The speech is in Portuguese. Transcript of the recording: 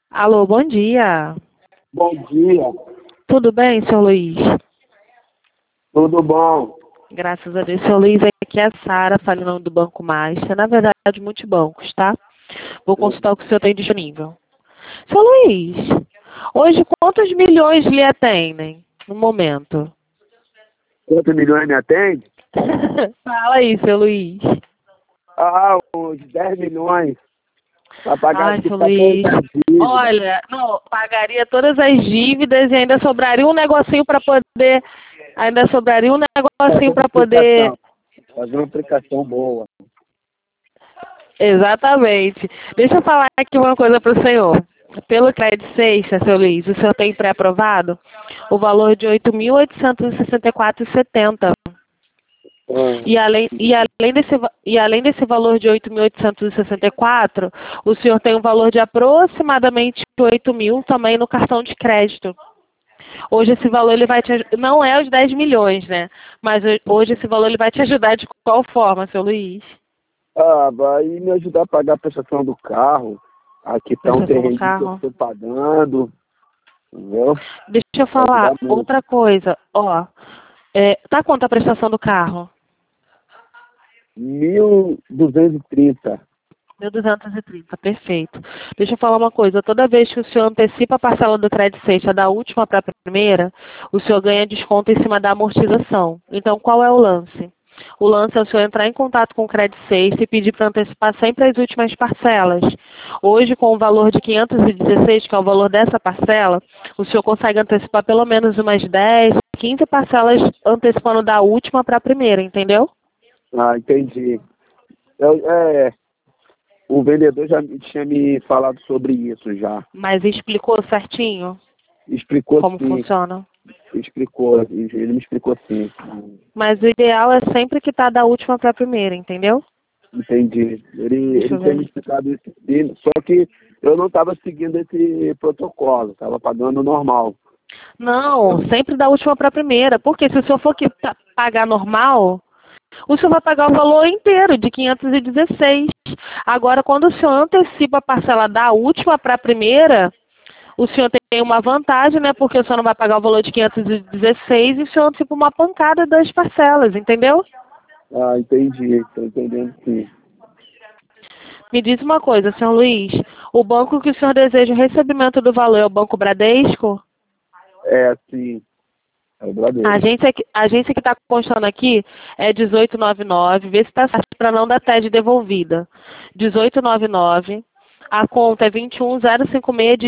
Alô, bom dia. Bom dia, Tudo bem, senhor Luiz? tudo bom? Graças a Deus, senhor Luiz. Aqui é a Sara, falando do Banco Master. Na verdade, multibancos, tá? Vou consultar o que o senhor tem disponível. Senhor Luiz, hoje quantos milhões lhe atendem no momento? Quantos milhões me atende? Fala aí, senhor Luiz. Uns 10 milhões para pagar Ai, as senhor Luiz. dívidas. Olha, não, pagaria todas as dívidas e ainda sobraria um negocinho para poder. Ainda sobraria um negocinho para poder. Fazer uma aplicação boa. Exatamente. Deixa eu falar aqui uma coisa para o senhor. Pelo Crédito Sexta, seu Luiz, o senhor tem pré-aprovado o valor de R$ 8.864,70. Além desse valor de 8.864, o senhor tem um valor de aproximadamente 8 mil também no cartão de crédito. Hoje esse valor ele vai não é os 10 milhões, né? Mas hoje esse valor ele vai te ajudar de qual forma, seu Luiz? Vai me ajudar a pagar a prestação do carro. Aqui está um terreno que eu estou pagando. Entendeu? Deixa eu falar outra coisa. Ó, tá quanto a prestação do carro? 1.230. 1.230, perfeito. Deixa eu falar uma coisa. Toda vez que o senhor antecipa a parcela do crédito sexta da última para a primeira, o senhor ganha desconto em cima da amortização. Então, qual é o lance? O lance é o senhor entrar em contato com o crédito sexta e pedir para antecipar sempre as últimas parcelas. Hoje, com o valor de 516, que é o valor dessa parcela, o senhor consegue antecipar pelo menos umas 10, 15 parcelas antecipando da última para a primeira, entendeu? Entendi. O vendedor já tinha me falado sobre isso já. Mas explicou certinho? Explicou como sim. funciona? Explicou, ele me explicou sim. Mas o ideal é sempre que tá da última para a primeira, entendeu? Entendi. Ele tinha me explicado isso, só que eu não estava seguindo esse protocolo, estava pagando normal. Não, sempre da última para a primeira. Porque se o senhor for pagar normal, o senhor vai pagar o valor inteiro de 516. Agora, quando o senhor antecipa a parcela da última para a primeira, o senhor tem uma vantagem, né? Porque o senhor não vai pagar o valor de 516 e o senhor antecipa uma pancada das parcelas, entendeu? Entendi. Estou entendendo sim. Me diz uma coisa, senhor Luiz. O banco que o senhor deseja o recebimento do valor é o Banco Bradesco? Sim. É o Bradesco. A agência que está constando aqui é 1899. Vê se está certo para não dar TED devolvida. 1899. A conta é 21056